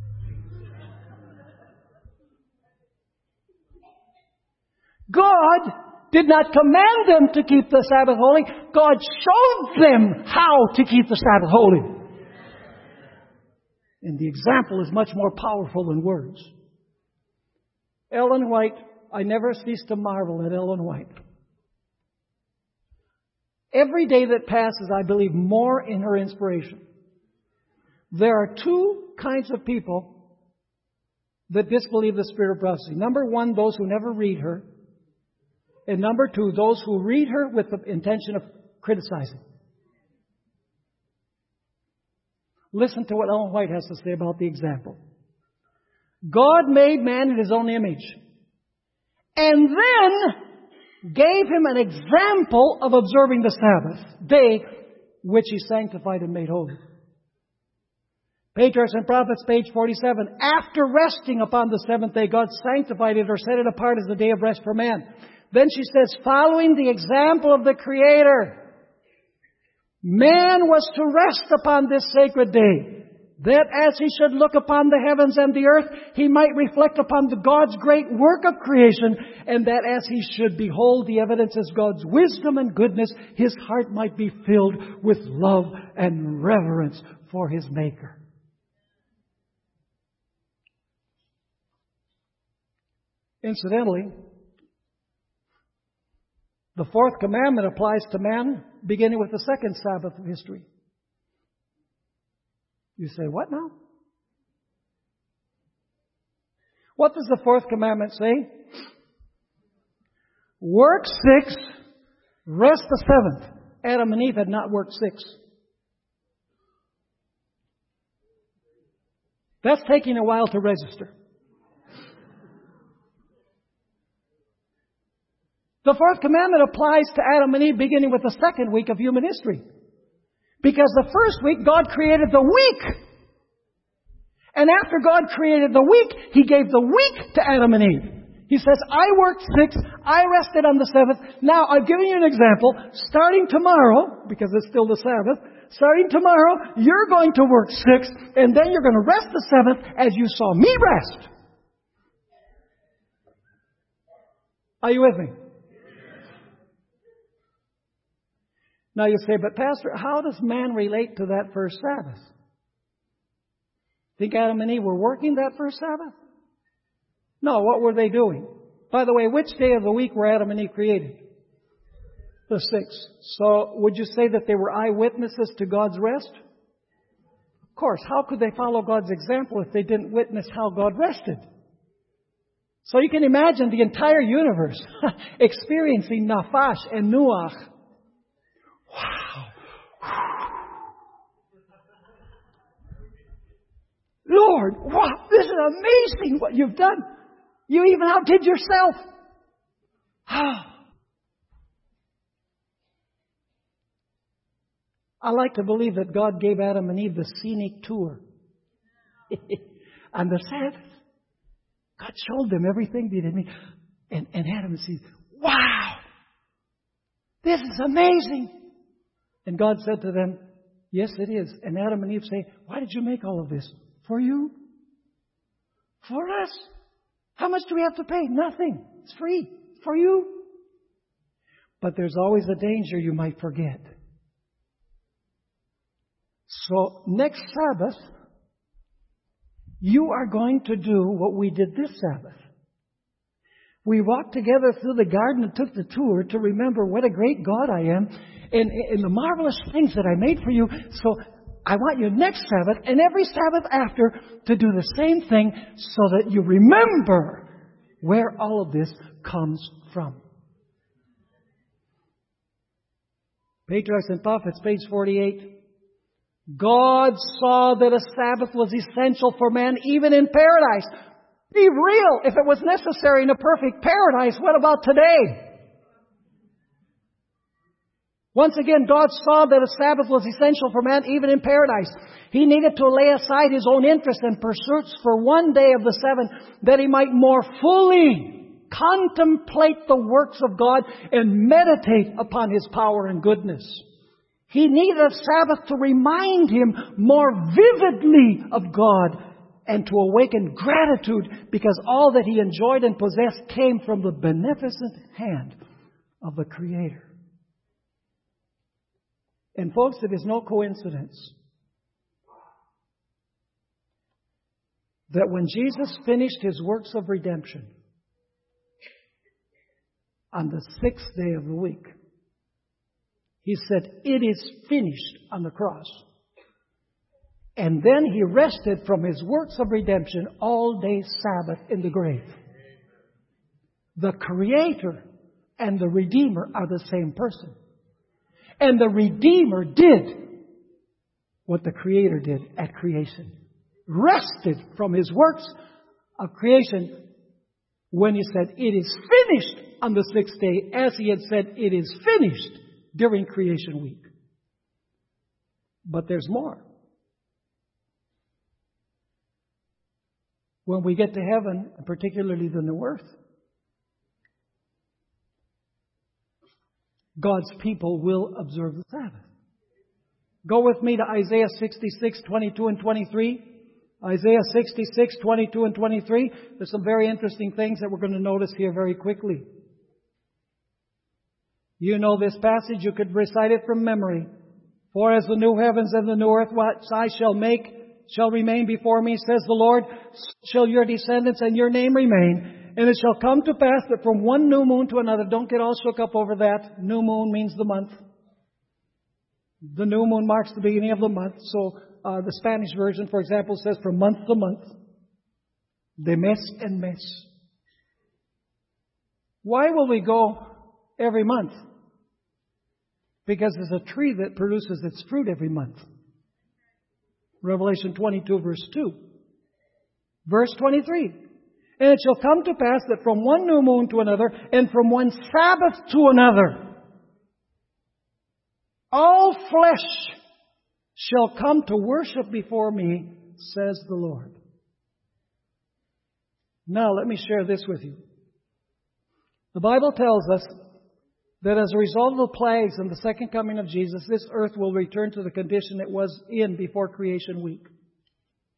God did not command them to keep the Sabbath holy. God showed them how to keep the Sabbath holy. And the example is much more powerful than words. Ellen White, I never cease to marvel at Ellen White. Every day that passes, I believe more in her inspiration. There are two kinds of people that disbelieve the spirit of prophecy. Number one, those who never read her. And number two, those who read her with the intention of criticizing. Listen to what Ellen White has to say about the example. God made man in His own image. And then gave him an example of observing the Sabbath day, which He sanctified and made holy. Patriarchs and Prophets, page forty-seven. After resting upon the seventh day, God sanctified it or set it apart as the day of rest for man. Then she says, following the example of the Creator, man was to rest upon this sacred day, that as he should look upon the heavens and the earth, he might reflect upon the God's great work of creation, and that as he should behold the evidences of God's wisdom and goodness, his heart might be filled with love and reverence for his Maker. Incidentally, the fourth commandment applies to man beginning with the second Sabbath of history. You say, what now? What does the fourth commandment say? Work six, rest the seventh. Adam and Eve had not worked six. That's taking a while to register. The fourth commandment applies to Adam and Eve beginning with the second week of human history. Because the first week, God created the week. And after God created the week, He gave the week to Adam and Eve. He says, I worked six, I rested on the seventh. Now, I've given you an example. Starting tomorrow, because it's still the Sabbath, starting tomorrow, you're going to work six, and then you're going to rest the seventh as you saw me rest. Are you with me? Now you say, but Pastor, how does man relate to that first Sabbath? Think Adam and Eve were working that first Sabbath? No, what were they doing? By the way, which day of the week were Adam and Eve created? The sixth. So would you say that they were eyewitnesses to God's rest? Of course. How could they follow God's example if they didn't witness how God rested? So you can imagine the entire universe experiencing Nafash and Nuach. Wow. Lord, wow, this is amazing what you've done. You even outdid yourself. I like to believe that God gave Adam and Eve the scenic tour. On the Sabbath, God showed them everything they did. And, and Adam said, wow, this is amazing. And God said to them, yes, it is. And Adam and Eve say, why did you make all of this? For you? For us? How much do we have to pay? Nothing. It's free. For you. But there's always a danger you might forget. So next Sabbath, you are going to do what we did this Sabbath. We walked together through the garden and took the tour to remember what a great God I am and, and the marvelous things that I made for you. So I want you next Sabbath and every Sabbath after to do the same thing so that you remember where all of this comes from. Patriarchs and Prophets, page forty-eight. God saw that a Sabbath was essential for man even in paradise. Be real. If it was necessary in a perfect paradise, what about today? Once again, God saw that a Sabbath was essential for man even in paradise. He needed to lay aside his own interests and pursuits for one day of the seven that he might more fully contemplate the works of God and meditate upon His power and goodness. He needed a Sabbath to remind him more vividly of God and to awaken gratitude because all that he enjoyed and possessed came from the beneficent hand of the Creator. And folks, it is no coincidence that when Jesus finished His works of redemption on the sixth day of the week, He said, it is finished on the cross. And then He rested from His works of redemption all day Sabbath in the grave. The Creator and the Redeemer are the same person. And the Redeemer did what the Creator did at creation. Rested from His works of creation when He said, it is finished on the sixth day, as He had said, it is finished during creation week. But there's more. When we get to heaven, particularly the new earth, God's people will observe the Sabbath. Go with me to Isaiah sixty-six, twenty-two and twenty-three. Isaiah sixty-six, twenty-two and twenty-three. There's some very interesting things that we're going to notice here very quickly. You know this passage. You could recite it from memory. For as the new heavens and the new earth, what I shall make shall remain before me, says the Lord, shall your descendants and your name remain. And it shall come to pass that from one new moon to another, don't get all shook up over that. New moon means the month. The new moon marks the beginning of the month. So uh, the Spanish version, for example, says from month to month. De mes en mes. Why will we go every month? Because there's a tree that produces its fruit every month. Revelation twenty-two, verse two. Verse twenty-three. And it shall come to pass that from one new moon to another, and from one Sabbath to another, all flesh shall come to worship before me, says the Lord. Now let me share this with you. The Bible tells us that as a result of the plagues and the second coming of Jesus, this earth will return to the condition it was in before creation week.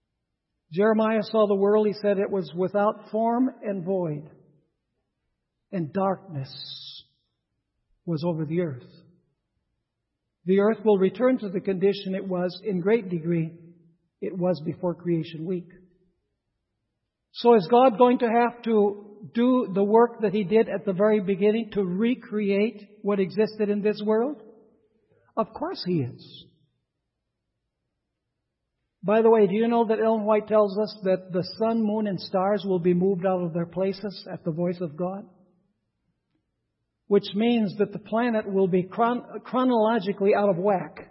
Jeremiah saw the world, he said it was without form and void. and darkness was over the earth. The earth will return to the condition it was in great degree it was before creation week. So is God going to have to do the work that He did at the very beginning to recreate what existed in this world? Of course He is. By the way, do you know that Ellen White tells us that the sun, moon, and stars will be moved out of their places at the voice of God? Which means that the planet will be chron- chronologically out of whack.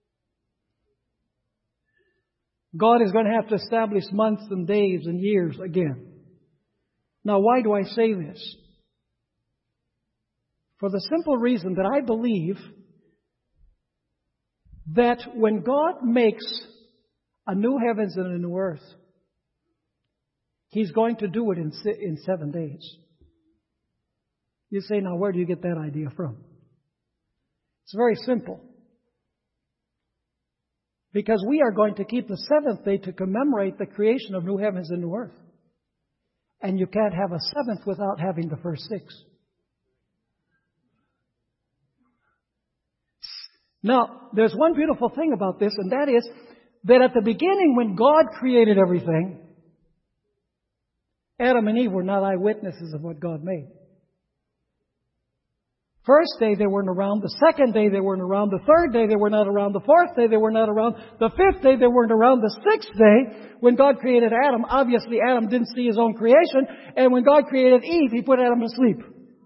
God is going to have to establish months and days and years again. Now, why do I say this? For the simple reason that I believe that when God makes a new heavens and a new earth, He's going to do it in, in seven days. You say, now where do you get that idea from? It's very simple. Because we are going to keep the seventh day to commemorate the creation of new heavens and new earth. And you can't have a seventh without having the first six. Now, there's one beautiful thing about this, and that is that at the beginning when God created everything, Adam and Eve were not eyewitnesses of what God made. First day they weren't around. The second day they weren't around. The third day they were not around. The fourth day they were not around. The fifth day they weren't around. The sixth day, when God created Adam, obviously Adam didn't see his own creation. And when God created Eve, He put Adam to sleep.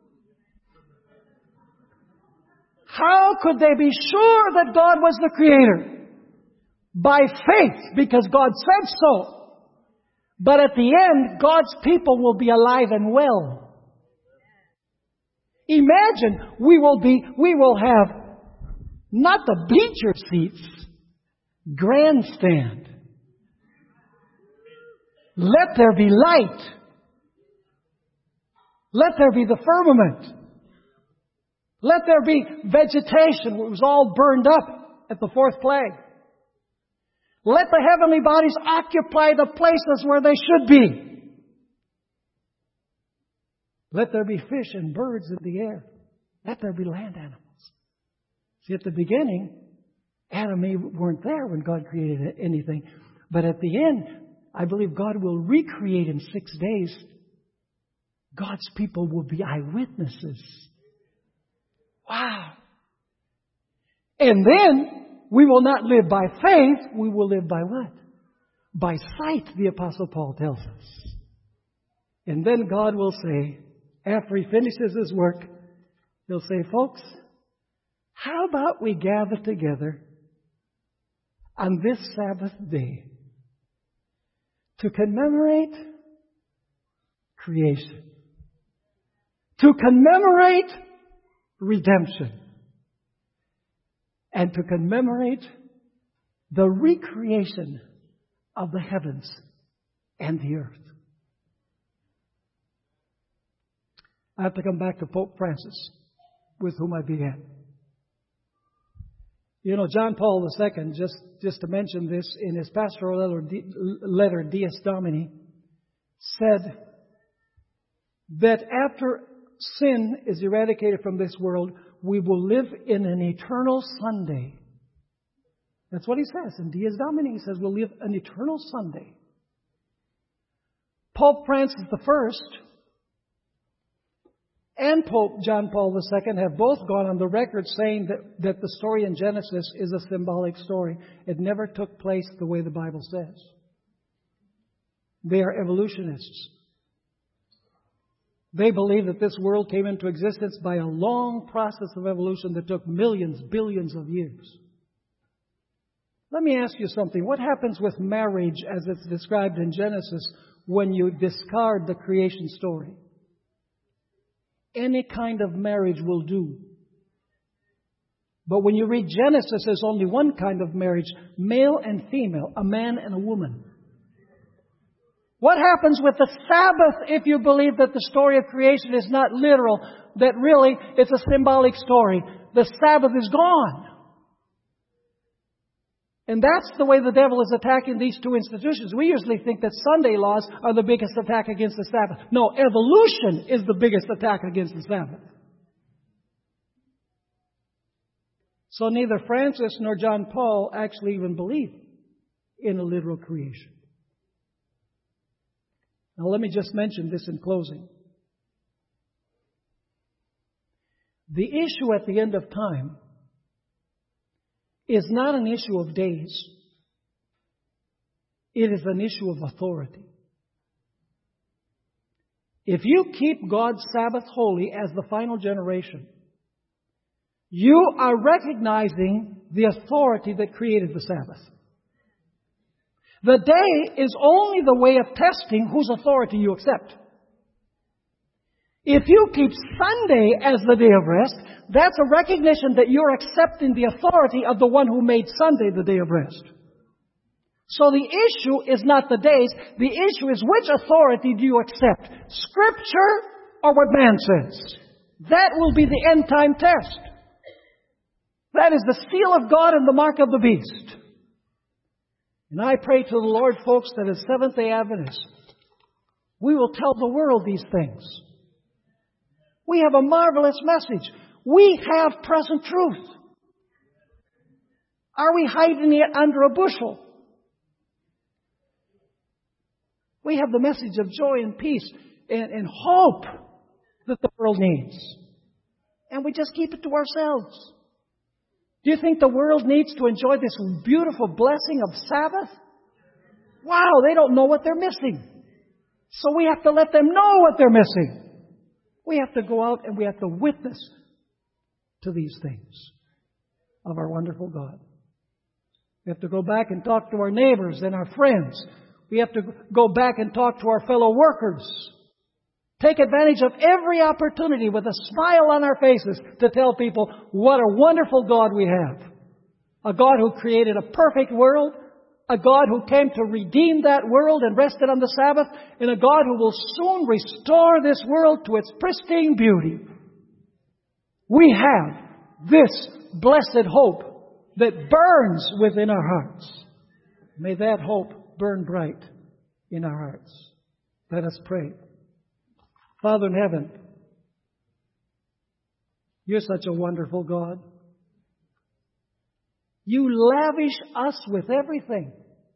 How could they be sure that God was the Creator? By faith, because God said so. But at the end, God's people will be alive and well. Imagine we will be, we will have not the bleacher seats, grandstand. Let there be light. Let there be the firmament. Let there be vegetation. It was all burned up at the fourth plague. Let the heavenly bodies occupy the places where they should be. Let there be fish and birds in the air. Let there be land animals. See, at the beginning, Adam and Eve weren't there when God created anything. But at the end, I believe God will recreate in six days. God's people will be eyewitnesses. Wow. And then, we will not live by faith. We will live by what? By sight, the Apostle Paul tells us. And then God will say, after He finishes His work, He'll say, folks, how about we gather together on this Sabbath day to commemorate creation, to commemorate redemption, and to commemorate the recreation of the heavens and the earth. I have to come back to Pope Francis, with whom I began. You know, John Paul the Second, just, just to mention this, in his pastoral letter, letter Dies Domini, said that after sin is eradicated from this world, we will live in an eternal Sunday. That's what he says. In Dies Domini, he says we'll live an eternal Sunday. Pope Francis the First and Pope John Paul the Second have both gone on the record saying that, that the story in Genesis is a symbolic story. It never took place the way the Bible says. They are evolutionists. They believe that this world came into existence by a long process of evolution that took millions, billions of years. Let me ask you something. What happens with marriage as it's described in Genesis when you discard the creation story? Any kind of marriage will do. But when you read Genesis, there's only one kind of marriage, male and female, a man and a woman. What happens with the Sabbath if you believe that the story of creation is not literal, that really it's a symbolic story? The Sabbath is gone. And that's the way the devil is attacking these two institutions. We usually think that Sunday laws are the biggest attack against the Sabbath. No, evolution is the biggest attack against the Sabbath. So neither Francis nor John Paul actually even believe in a literal creation. Now let me just mention this in closing. The issue at the end of time is not an issue of days. It is an issue of authority. If you keep God's Sabbath holy as the final generation, you are recognizing the authority that created the Sabbath. The day is only the way of testing whose authority you accept. If you keep Sunday as the day of rest, that's a recognition that you're accepting the authority of the one who made Sunday the day of rest. So the issue is not the days. The issue is which authority do you accept? Scripture or what man says? That will be the end time test. That is the seal of God and the mark of the beast. And I pray to the Lord, folks, that as Seventh-day Adventists, we will tell the world these things. We have a marvelous message. We have present truth. Are we hiding it under a bushel? We have the message of joy and peace and, and hope that the world needs. And we just keep it to ourselves. Do you think the world needs to enjoy this beautiful blessing of Sabbath? Wow, they don't know what they're missing. So we have to let them know what they're missing. We have to go out and we have to witness to these things of our wonderful God. We have to go back and talk to our neighbors and our friends. We have to go back and talk to our fellow workers. Take advantage of every opportunity with a smile on our faces to tell people what a wonderful God we have. A God who created a perfect world. A God who came to redeem that world and rested on the Sabbath. And a God who will soon restore this world to its pristine beauty. We have this blessed hope that burns within our hearts. May that hope burn bright in our hearts. Let us pray. Father in heaven, you're such a wonderful God. You lavish us with everything.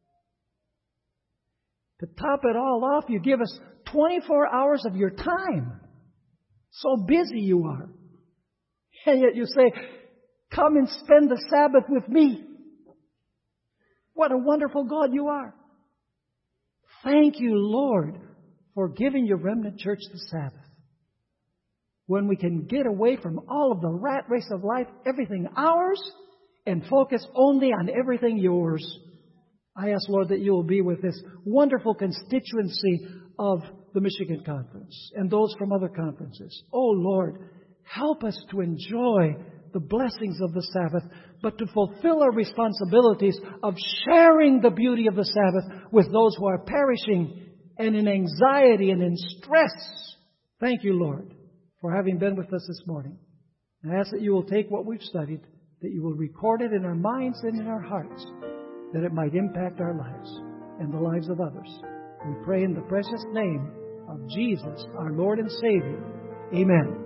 To top it all off, you give us twenty-four hours of your time. So busy you are. And yet you say, come and spend the Sabbath with me. What a wonderful God you are. Thank you, Lord, for giving your remnant church the Sabbath. When we can get away from all of the rat race of life, everything ours, and focus only on everything yours. I ask, Lord, that you will be with this wonderful constituency of the Michigan Conference and those from other conferences. Oh, Lord, help us to enjoy the blessings of the Sabbath, but to fulfill our responsibilities of sharing the beauty of the Sabbath with those who are perishing and in anxiety and in stress. Thank you, Lord, for having been with us this morning. I ask that you will take what we've studied, that you will record it in our minds and in our hearts, that it might impact our lives and the lives of others. We pray in the precious name of Jesus, our Lord and Savior. Amen.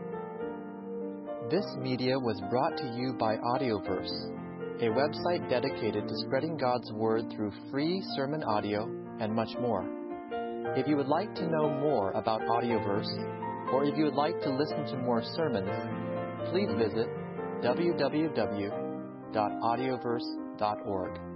This media was brought to you by Audioverse, a website dedicated to spreading God's Word through free sermon audio and much more. If you would like to know more about Audioverse, or if you would like to listen to more sermons, please visit w w w dot audioverse dot org.